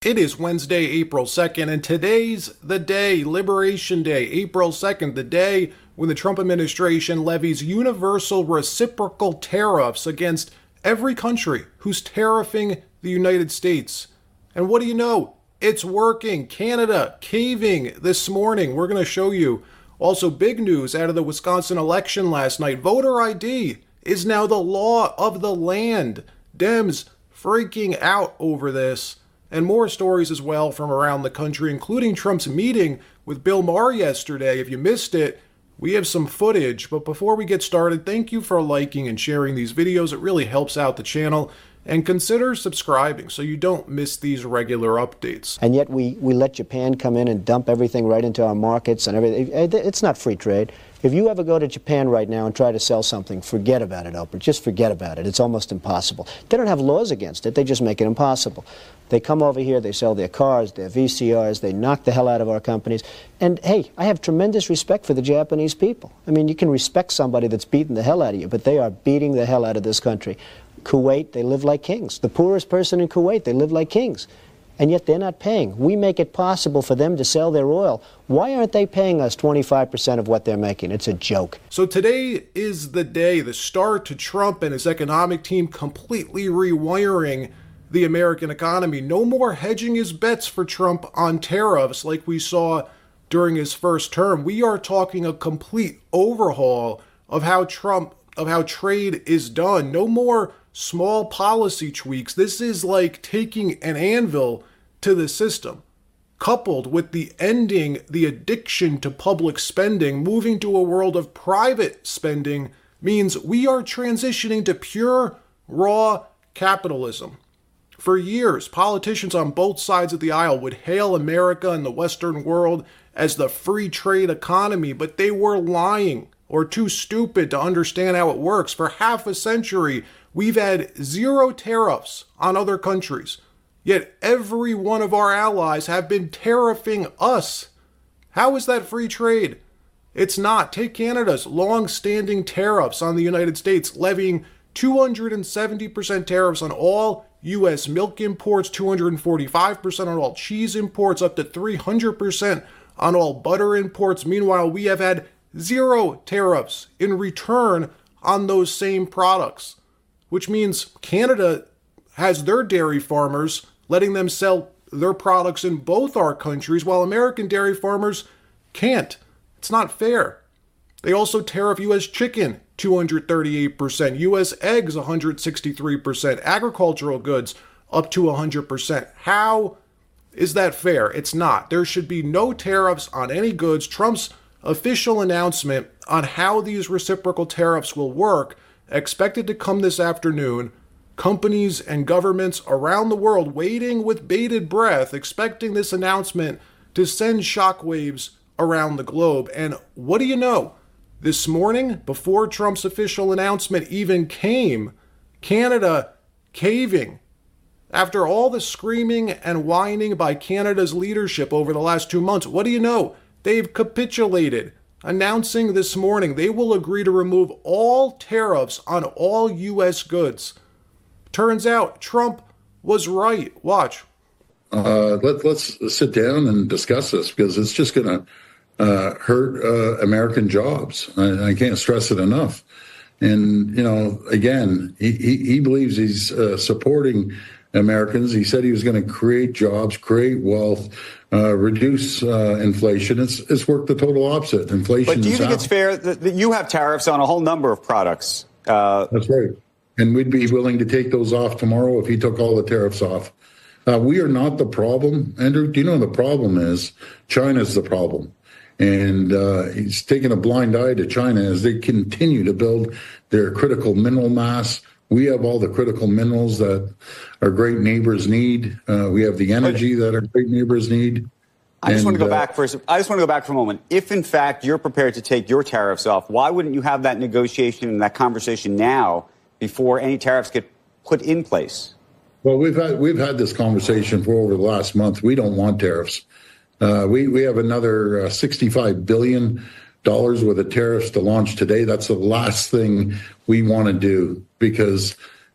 It is Wednesday, April 2nd, and today's the day, Liberation Day, April 2nd, the day when the Trump administration levies universal reciprocal tariffs against every country who's tariffing the United States. And what do you know? It's working. Canada caving this morning. We're going to show you. Also, big news out of the Wisconsin election last night. Voter ID is now the law of the land. Dems freaking out over this. And more stories as well from around the country, including Trump's meeting with Bill Maher yesterday. If you missed it, we have some footage. But before we get started, thank you for liking and sharing these videos. It really helps out the channel. And consider subscribing so you don't miss these regular updates. And yet we let Japan come in and dump everything right into our markets and everything. It's not free trade. If you ever go to Japan right now and try to sell something, forget about it, Oprah. Just forget about it. It's almost impossible. They don't have laws against it. They just make it impossible. They come over here, they sell their cars, their VCRs, they knock the hell out of our companies. And, hey, I have tremendous respect for the Japanese people. I mean, you can respect somebody that's beating the hell out of you, but they are beating the hell out of this country. Kuwait, they live like kings. The poorest person in Kuwait, they live like kings. And yet they're not paying. We make it possible for them to sell their oil. Why aren't they paying us 25% of what they're making? It's a joke. So today is the day, the start to Trump and his economic team completely rewiring the American economy. No more hedging his bets for Trump on tariffs like we saw during his first term. We are talking a complete overhaul of how trade is done. No more small policy tweaks. This is like taking an anvil to the system, coupled with the ending the addiction to public spending. Moving to a world of private spending means we are transitioning to pure, raw capitalism. For years, politicians on both sides of the aisle would hail America and the Western world as the free trade economy, but they were lying or too stupid to understand how it works. For half a century, we've had zero tariffs on other countries, yet every one of our allies have been tariffing us. How is that free trade? It's not. Take Canada's long-standing tariffs on the United States, levying 270% tariffs on all U.S. milk imports, 245% on all cheese imports, up to 300% on all butter imports. Meanwhile, we have had zero tariffs in return on those same products, which means Canada has their dairy farmers letting them sell their products in both our countries, while American dairy farmers can't. It's not fair. They also tariff U.S. chicken 238%, U.S. eggs 163%, agricultural goods up to 100%. How is that fair? It's not. There should be no tariffs on any goods. Trump's official announcement on how these reciprocal tariffs will work, expected to come this afternoon. Companies and governments around the world waiting with bated breath, expecting this announcement to send shockwaves around the globe. And what do you know? This morning, before Trump's official announcement even came, Canada caving. After all the screaming and whining by Canada's leadership over the last 2 months, what do you know? They've capitulated, announcing this morning they will agree to remove all tariffs on all U.S. goods. Turns out Trump was right. Watch. Let's sit down and discuss this, because it's just going to hurt American jobs. I can't stress it enough. And, you know, again, he believes he's supporting Americans. He said he was going to create jobs, create wealth, reduce inflation. It's worked the total opposite. Inflation. But do you think it's fair that you have tariffs on a whole number of products? That's right. And we'd be willing to take those off tomorrow if he took all the tariffs off. We are not the problem, Andrew. Do you know the problem is? China's the problem. And he's taking a blind eye to China as they continue to build their critical mineral mass. We have all the critical minerals that our great neighbors need. We have the energy that our great neighbors need. I just want to go back for a moment. If, in fact, you're prepared to take your tariffs off, why wouldn't you have that negotiation and that conversation now before any tariffs get put in place? Well, we've had this conversation for over the last month. We don't want tariffs. We have another $65 billion worth of tariffs to launch today. That's the last thing we want to do, because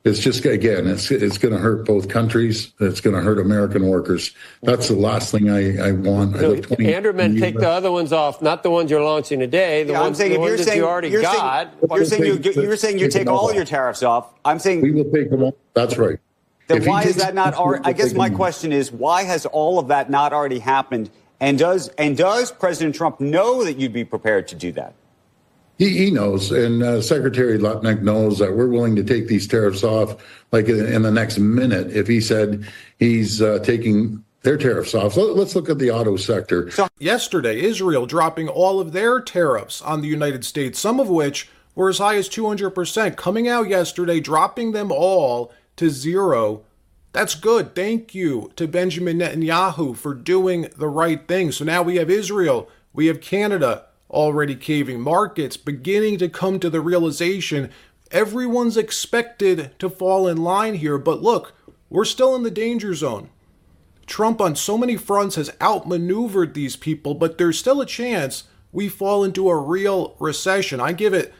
it's just, again, it's going to hurt both countries. It's going to hurt American workers. That's the last thing I want. Andrew meant take the other ones off, not the ones you're launching today. The ones that you already got. You're saying you take all your tariffs off. I'm saying we will take them off. That's right. Then why is that not? I guess my question is, why has all of that not already happened? And does President Trump know that you'd be prepared to do that? He knows, and Secretary Lutnick knows that we're willing to take these tariffs off like in the next minute if he said he's taking their tariffs off. So let's look at the auto sector. Yesterday, Israel dropping all of their tariffs on the United States, some of which were as high as 200%, coming out yesterday, dropping them all to zero. That's good. Thank you to Benjamin Netanyahu for doing the right thing. So now we have Israel, we have Canada, already caving, markets beginning to come to the realization everyone's expected to fall in line here. But look, we're still in the danger zone. Trump on so many fronts has outmaneuvered these people, but there's still a chance we fall into a real recession. I give it,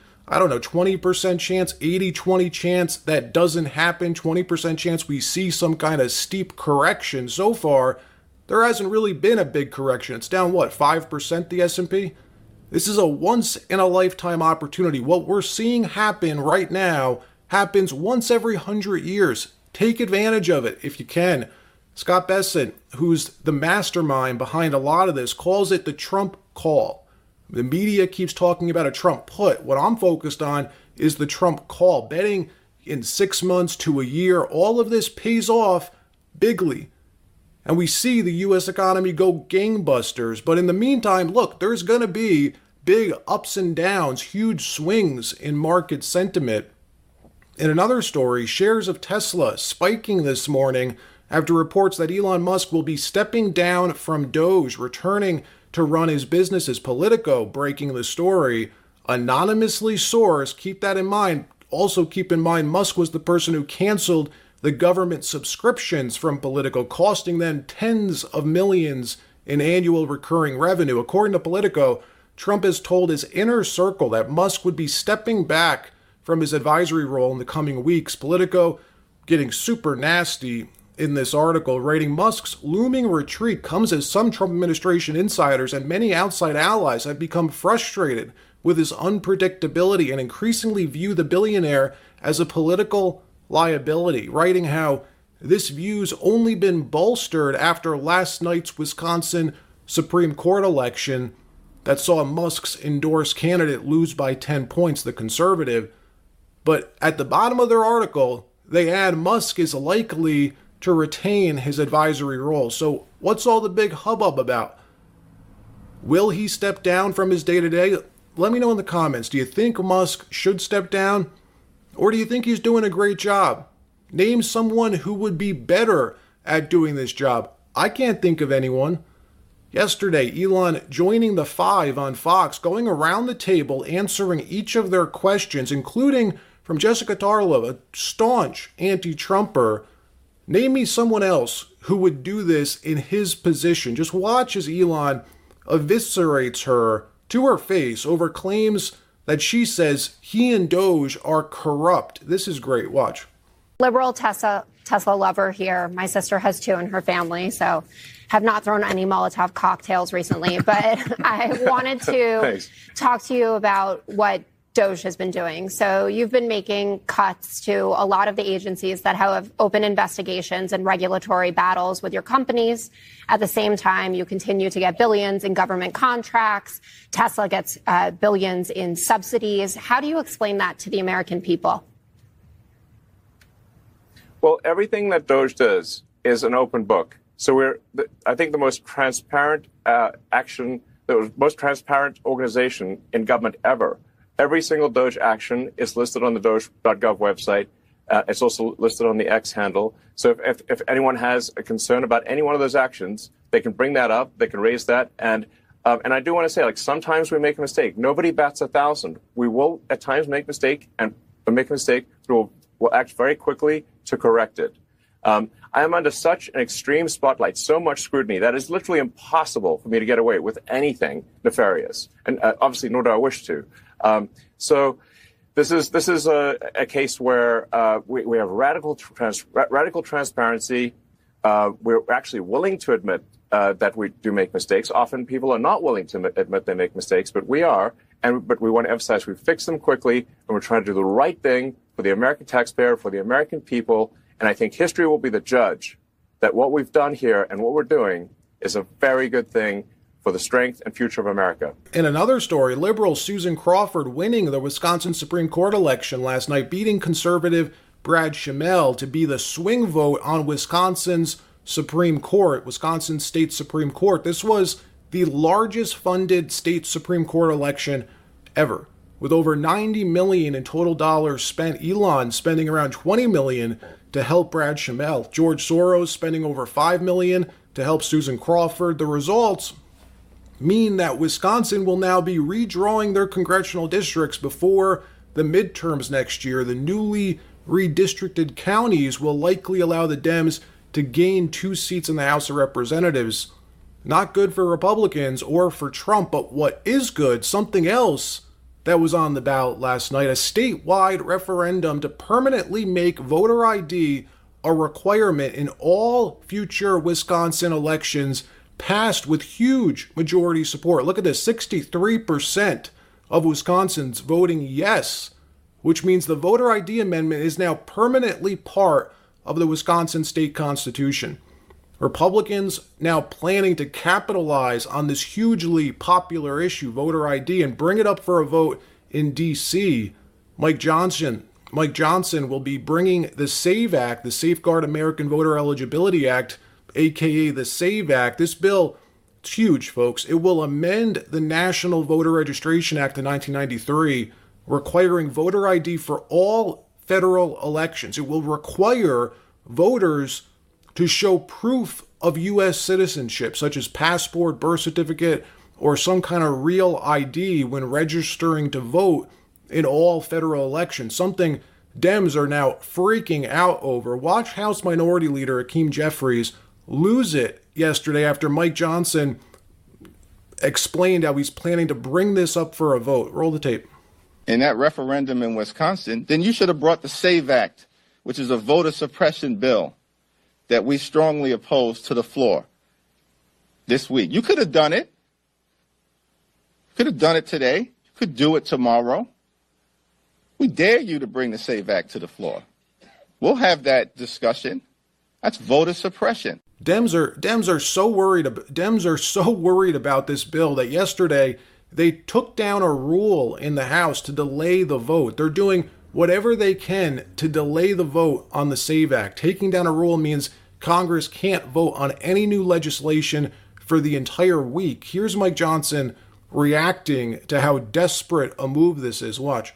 20% chance, 80-20 chance that doesn't happen, 20% chance we see some kind of steep correction. So far, there hasn't really been a big correction. It's down, 5%, the S&P? This is a once-in-a-lifetime opportunity. What we're seeing happen right now happens once every 100 years. Take advantage of it if you can. Scott Bessent, who's the mastermind behind a lot of this, calls it the Trump call. The media keeps talking about a Trump put. What I'm focused on is the Trump call. Betting in 6 months to a year, all of this pays off bigly. And we see the U.S. economy go gangbusters. But in the meantime, look, there's going to be big ups and downs, huge swings in market sentiment. In another story, shares of Tesla spiking this morning after reports that Elon Musk will be stepping down from Doge, returning to run his businesses. Politico breaking the story. Anonymously sourced, keep that in mind. Also keep in mind, Musk was the person who canceled the government subscriptions from Politico, costing them tens of millions in annual recurring revenue. According to Politico, Trump has told his inner circle that Musk would be stepping back from his advisory role in the coming weeks. Politico getting super nasty in this article, writing Musk's looming retreat comes as some Trump administration insiders and many outside allies have become frustrated with his unpredictability and increasingly view the billionaire as a political liability, writing how this view's only been bolstered after last night's Wisconsin Supreme Court election that saw Musk's endorsed candidate lose by 10 points, the conservative. But at the bottom of their article, they add Musk is likely to retain his advisory role. So what's all the big hubbub about? Will he step down from his day-to-day? Let me know in the comments. Do you think Musk should step down? Or do you think he's doing a great job? Name someone who would be better at doing this job. I can't think of anyone. Yesterday, Elon joining the Five on Fox, going around the table, answering each of their questions, including from Jessica Tarlov, a staunch anti-Trumper. Name me someone else who would do this in his position. Just watch as Elon eviscerates her to her face over claims that she says he and Doge are corrupt. This is great. Watch. Liberal Tesla lover here. My sister has two in her family, so have not thrown any Molotov cocktails recently. But I wanted to talk to you about what Doge has been doing. So you've been making cuts to a lot of the agencies that have open investigations and regulatory battles with your companies. At the same time, you continue to get billions in government contracts. Tesla gets billions in subsidies. How do you explain that to the American people? Well, everything that Doge does is an open book. So I think the most transparent the most transparent organization in government ever. Every single Doge action is listed on the Doge.gov website. It's also listed on the X handle. So if anyone has a concern about any one of those actions, they can bring that up. They can raise that. And I do want to say, sometimes we make a mistake. Nobody bats 1,000. We will at times make a mistake, and make a mistake. We'll act very quickly to correct it. I am under such an extreme spotlight, so much scrutiny, that it's literally impossible for me to get away with anything nefarious. And obviously, nor do I wish to. So This is a case where we have radical transparency. We're actually willing to admit that we do make mistakes. Often people are not willing to admit they make mistakes, but we are. But we want to emphasize we fix them quickly, and we're trying to do the right thing for the American taxpayer, for the American people. And I think history will be the judge that what we've done here and what we're doing is a very good thing for the strength and future of America. In another story, liberal Susan Crawford winning the Wisconsin Supreme Court election last night, beating conservative Brad Schimel to be the swing vote on Wisconsin's Supreme Court, Wisconsin State Supreme Court. This was the largest funded state Supreme Court election ever, with over $90 million in total dollars spent. Elon spending around $20 million to help Brad Schimel. George Soros spending over $5 million to help Susan Crawford. The results mean that Wisconsin will now be redrawing their congressional districts before the midterms next year. The newly redistricted counties will likely allow the Dems to gain 2 seats in the House of Representatives. Not good for Republicans or for Trump, but what is good, something else that was on the ballot last night, a statewide referendum to permanently make voter ID a requirement in all future Wisconsin elections, passed with huge majority support. Look at this, 63% of Wisconsins voting yes, which means the voter ID amendment is now permanently part of the Wisconsin state constitution. Republicans now planning to capitalize on this hugely popular issue, voter ID, and bring it up for a vote in D.C. Mike Johnson will be bringing the SAVE Act, the Safeguard American Voter Eligibility Act, aka the SAVE Act. This bill is huge, folks. It will amend the National Voter Registration Act of 1993, requiring voter ID for all federal elections. It will require voters to show proof of U.S. citizenship, such as passport, birth certificate, or some kind of real ID when registering to vote in all federal elections, something Dems are now freaking out over. Watch House Minority Leader Hakeem Jeffries lose it yesterday after Mike Johnson explained how he's planning to bring this up for a vote. Roll the tape. In that referendum in Wisconsin, then you should have brought the SAVE Act, which is a voter suppression bill that we strongly oppose, to the floor this week. You could have done it. You could have done it today. You could do it tomorrow. We dare you to bring the SAVE Act to the floor. We'll have that discussion. That's voter suppression. Dems are so worried about this bill that yesterday they took down a rule in the House to delay the vote. They're doing whatever they can to delay the vote on the SAVE Act. Taking down a rule means Congress can't vote on any new legislation for the entire week. Here's Mike Johnson reacting to how desperate a move this is. Watch.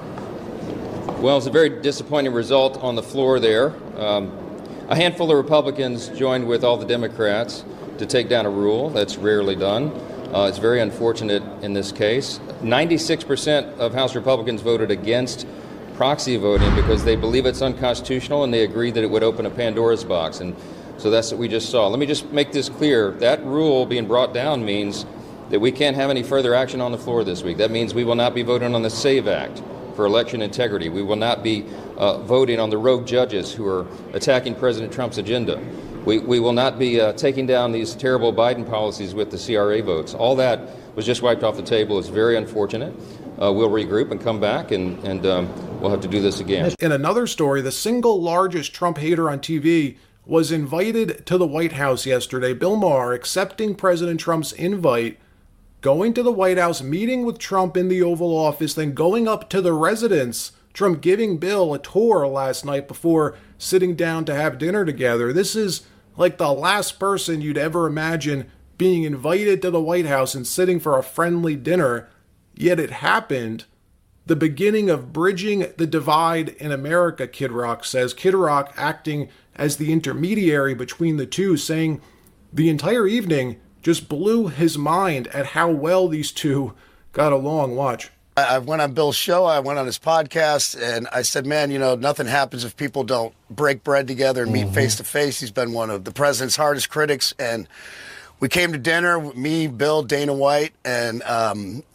Well, it's a very disappointing result on the floor there. A handful of Republicans joined with all the Democrats to take down a rule. That's rarely done. It's very unfortunate in this case. 96% of House Republicans voted against proxy voting because they believe it's unconstitutional and they agree that it would open a Pandora's box. And so that's what we just saw. Let me just make this clear. That rule being brought down means that we can't have any further action on the floor this week. That means we will not be voting on the SAVE Act for election integrity. We will not be voting on the rogue judges who are attacking President Trump's agenda. We will not be taking down these terrible Biden policies with the CRA votes. All that was just wiped off the table. It's very unfortunate. We'll regroup and come back, and we'll have to do this again. In another story, the single largest Trump hater on TV was invited to the White House yesterday. Bill Maher accepting President Trump's invite, going to the White House, meeting with Trump in the Oval Office, then going up to the residence. Trump giving Bill a tour last night before sitting down to have dinner together. This is like the last person you'd ever imagine being invited to the White House and sitting for a friendly dinner. Yet it happened. The beginning of bridging the divide in America, Kid Rock says. Kid Rock acting as the intermediary between the two, saying the entire evening just blew his mind at how well these two got along. Watch. I went on Bill's show, I went on his podcast, and I said, man, nothing happens if people don't break bread together and meet face to face. He's been one of the president's hardest critics, and we came to dinner, me, Bill, Dana White, and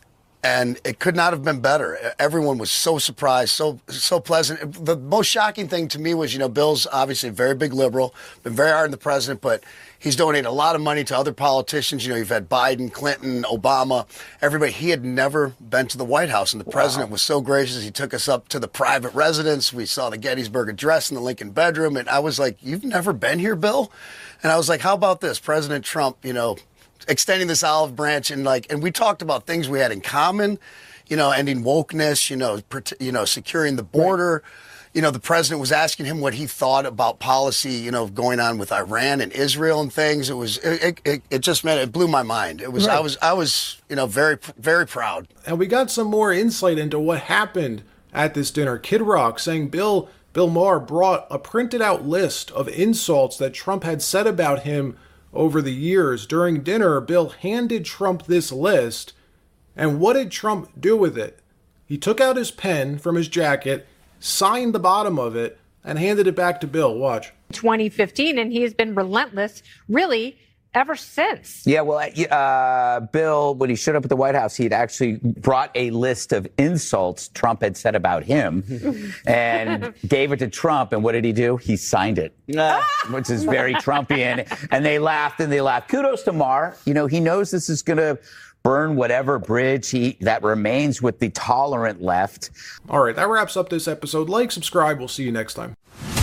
And it could not have been better. Everyone was so surprised, so pleasant. The most shocking thing to me was, Bill's obviously a very big liberal, been very hard on the president, but he's donated a lot of money to other politicians. You've had Biden, Clinton, Obama, everybody. He had never been to the White House, and the president was so gracious. He took us up to the private residence. We saw the Gettysburg Address in the Lincoln bedroom, and I was like, "You've never been here, Bill?" And I was like, "How about this? President Trump, extending this olive branch," and we talked about things we had in common, ending wokeness, securing the border. Right. The president was asking him what he thought about policy, going on with Iran and Israel and things. It just meant it blew my mind. It was, right. I was, very, very proud. And we got some more insight into what happened at this dinner. Kid Rock saying Bill Maher brought a printed out list of insults that Trump had said about him over the years. During dinner, Bill handed Trump this list, and what did Trump do with it? He took out his pen from his jacket, signed the bottom of it, and handed it back to Bill. Watch. 2015, and he has been relentless, really, ever since. Yeah, well, Bill, when he showed up at the White House, he'd actually brought a list of insults Trump had said about him and gave it to Trump. And what did he do? He signed it, which is very Trumpian. And they laughed and they laughed. Kudos to Maher. He knows this is going to burn whatever bridge that remains with the tolerant left. All right, that wraps up this episode. Like, subscribe. We'll see you next time.